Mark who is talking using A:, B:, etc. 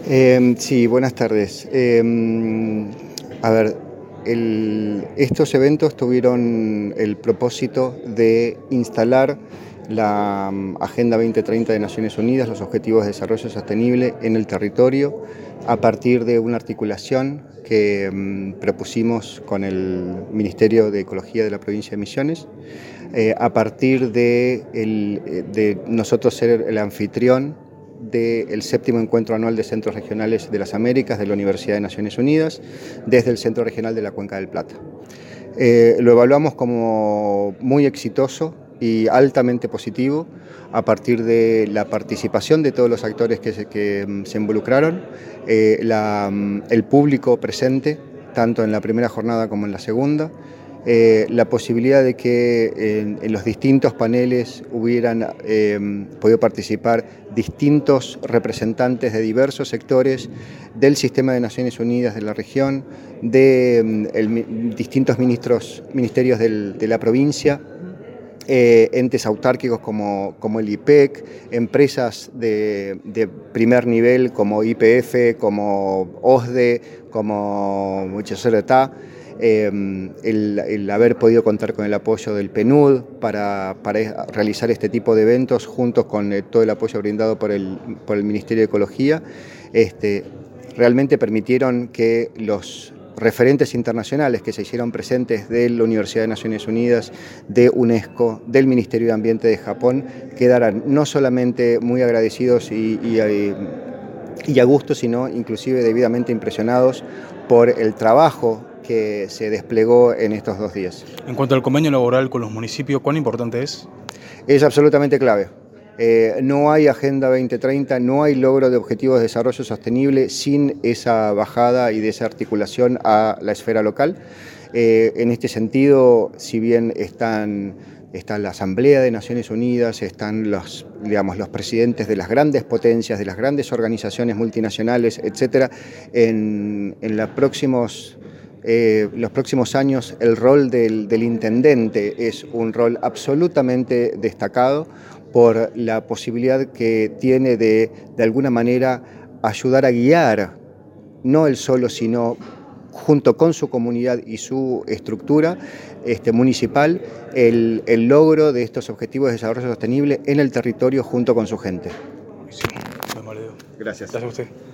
A: Sí, buenas tardes. A ver, estos eventos tuvieron el propósito de instalar la Agenda 2030 de Naciones Unidas, los Objetivos de Desarrollo Sostenible en el territorio, a partir de una articulación que propusimos con el Ministerio de Ecología de la provincia de Misiones, a partir de nosotros ser el anfitrión del séptimo encuentro anual de centros regionales de las Américas de la Universidad de Naciones Unidas, desde el Centro Regional de la Cuenca del Plata. Lo evaluamos como muy exitoso y altamente positivo a partir de la participación de todos los actores que se involucraron, el público presente, tanto en la primera jornada como en la segunda, la posibilidad de que en los distintos paneles hubieran podido participar distintos representantes de diversos sectores del sistema de Naciones Unidas de la región, de distintos ministerios de la provincia, entes autárquicos como el IPEC, empresas de primer nivel como YPF, como OSDE, como Muchachoreta, el haber podido contar con el apoyo del PNUD para realizar este tipo de eventos juntos con todo el apoyo brindado por el Ministerio de Ecología, realmente permitieron que los referentes internacionales que se hicieron presentes de la Universidad de Naciones Unidas, de UNESCO, del Ministerio de Ambiente de Japón, quedaran no solamente muy agradecidos y a gusto, sino inclusive debidamente impresionados por el trabajo que se desplegó en estos 2 días.
B: En cuanto al convenio laboral con los municipios, ¿cuán importante es?
A: Es absolutamente clave. No hay Agenda 2030, no hay logro de objetivos de desarrollo sostenible sin esa bajada y de esa articulación a la esfera local. En este sentido, si bien está la Asamblea de Naciones Unidas, están los presidentes de las grandes potencias, de las grandes organizaciones multinacionales, etcétera, en los próximos años el rol del intendente es un rol absolutamente destacado por la posibilidad que tiene de alguna manera ayudar a guiar, no él solo, sino junto con su comunidad y su estructura municipal, el logro de estos objetivos de desarrollo sostenible en el territorio junto con su gente.
B: Buenísimo. Muy mal, Edu.
A: Gracias.
B: Gracias a usted.